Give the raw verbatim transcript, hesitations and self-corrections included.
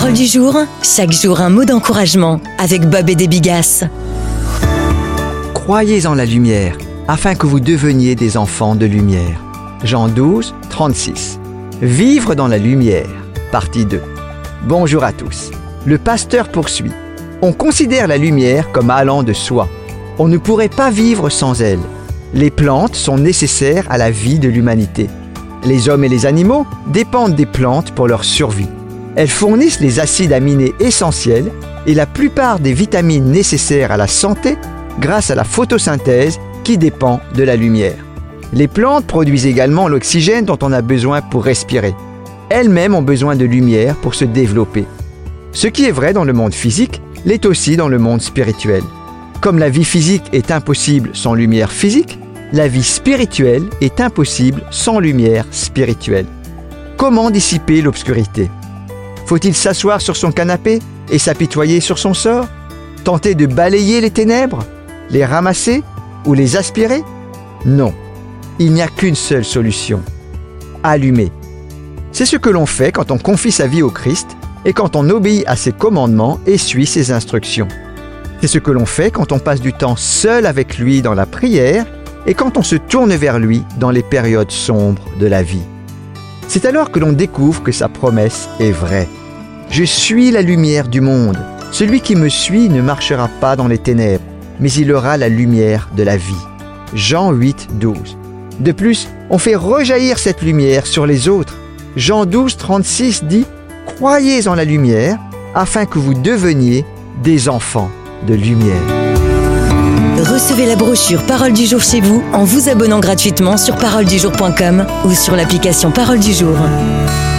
Parole du jour, chaque jour un mot d'encouragement avec Bob et des Bigasses. Croyez en la lumière, afin que vous deveniez des enfants de lumière. Jean douze, trente-six. Vivre dans la lumière, partie deux. Bonjour à tous. Le pasteur poursuit. On considère la lumière comme allant de soi. On ne pourrait pas vivre sans elle. Les plantes sont nécessaires à la vie de l'humanité. Les hommes et les animaux dépendent des plantes pour leur survie. Elles fournissent les acides aminés essentiels et la plupart des vitamines nécessaires à la santé grâce à la photosynthèse qui dépend de la lumière. Les plantes produisent également l'oxygène dont on a besoin pour respirer. Elles-mêmes ont besoin de lumière pour se développer. Ce qui est vrai dans le monde physique l'est aussi dans le monde spirituel. Comme la vie physique est impossible sans lumière physique, la vie spirituelle est impossible sans lumière spirituelle. Comment dissiper l'obscurité ? Faut-il s'asseoir sur son canapé et s'apitoyer sur son sort ? Tenter de balayer les ténèbres ? Les ramasser ou les aspirer ? Non, il n'y a qu'une seule solution. Allumer. C'est ce que l'on fait quand on confie sa vie au Christ et quand on obéit à ses commandements et suit ses instructions. C'est ce que l'on fait quand on passe du temps seul avec lui dans la prière et quand on se tourne vers lui dans les périodes sombres de la vie. C'est alors que l'on découvre que sa promesse est vraie. Je suis la lumière du monde. Celui qui me suit ne marchera pas dans les ténèbres, mais il aura la lumière de la vie. Jean huit, douze. De plus, on fait rejaillir cette lumière sur les autres. Jean douze, trente-six dit « Croyez en la lumière, afin que vous deveniez des enfants de lumière. » Recevez la brochure Parole du jour chez vous en vous abonnant gratuitement sur parole du jour point com ou sur l'application Parole du jour.